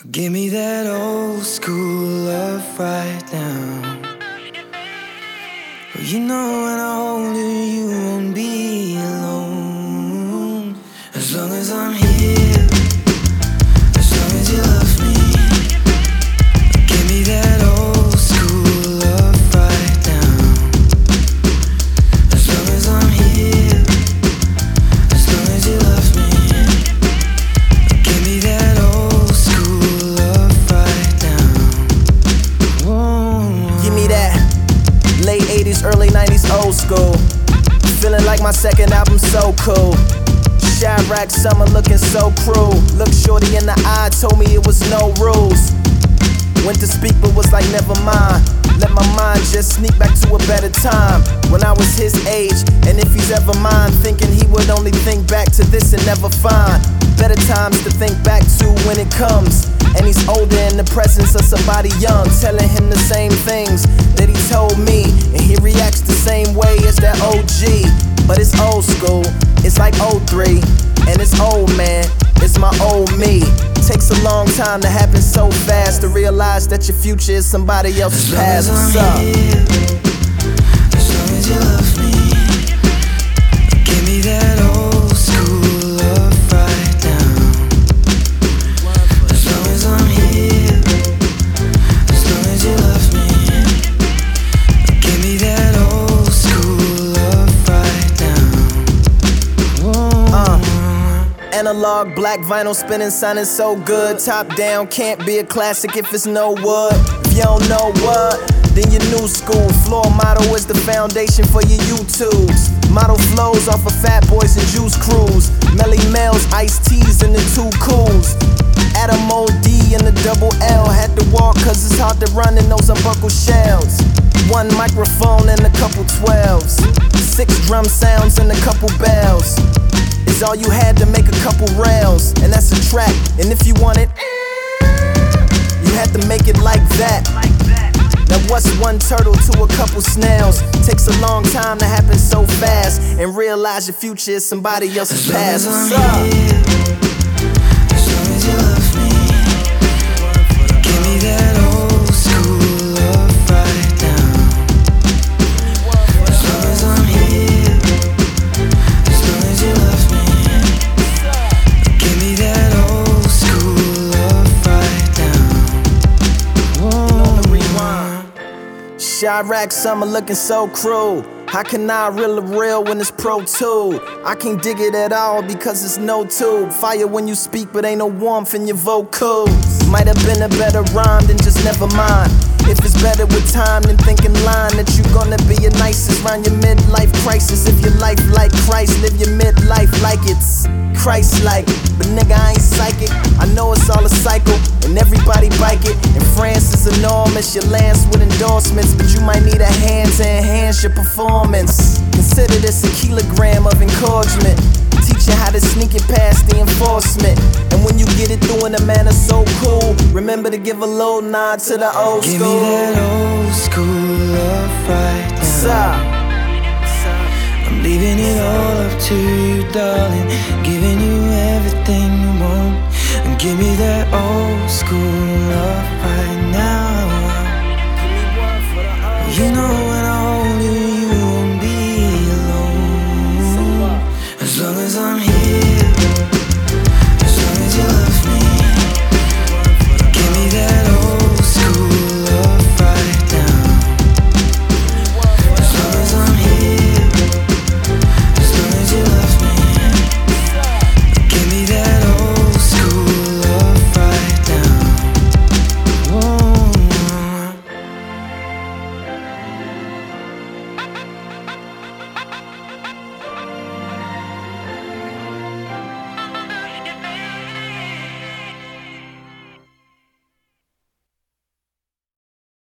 Give me that old school love right now. You know when I hold you, you won't be alone. As long as I'm here, as long as you love me. Give me that old school love right now. As long as I'm here, as long as you love me. Give me that old school love right now. Whoa. Give me that late 80s, early 90s, old school. Feeling like my second album so cool. Chirac summer looking so cruel. Looked shorty in the eye, told me it was no rules. Went to speak but was like never mind. Let my mind just sneak back to a better time when I was his age. And if he's ever mine, thinking he would only think back to this and never find better times to think back to when it comes. And he's older in the presence of somebody young, telling him the same things that he told me. And he reacts the same way as that OG. But it's old school, it's like 03. And it's old man, it's my old me. Takes a long time to happen so fast, to realize that your future is somebody else's past. What's up? As long as you love me. Give me that old school love right now. As long as I'm here, as long as you love me. Give me that old school love right now. Analog, black vinyl spinning, sounding so good. Top down, can't be a classic if it's no wood. If you don't know what, then your new school. Floor model is the foundation for your YouTubes. Model flows off of Fat Boys and Juice Crews. Melly Mels, Iced Teas, and the Two Cools. Adam O.D. and the double L. Had to walk cause it's hard to run in those unbuckled shells. One microphone and a couple 12s. 6 drum sounds and a couple bells. Is all you had to make a couple rails. And that's a track, and if you want it, you had to make it like that. Now what's one turtle to a couple snails? Takes a long time to happen so fast, and realize your future is somebody else's past. What's up? As long as you love me. Give me that old school love right now. As long as I'm here, as long as you love me. Give me that old school love right now. Whoa. Chirac summer looking so cruel. How can I reel a reel when it's Pro Tool? I can't dig it at all because it's no tube. Fire when you speak but ain't no warmth in your vocals. Might have been a better rhyme than just never mind. If it's better with time than thinking line that you gonna be your nicest round your midlife crisis. If your life like Christ, live your midlife like it's Christ-like. But nigga, I ain't psychic. I know it's all a cycle, and everybody bike it. And France is enormous, your lance with endorsements, but you might need a hand to enhance your performance. Consider this a kilogram of encouragement, teach you how to sneak it past the enforcement. And when you get it through in a manner so cool, remember to give a little nod to the old school. Give me that old school love right now. What's up? I'm leaving it all up to you, darling. Giving you everything you want. And give me that old school love right now. You know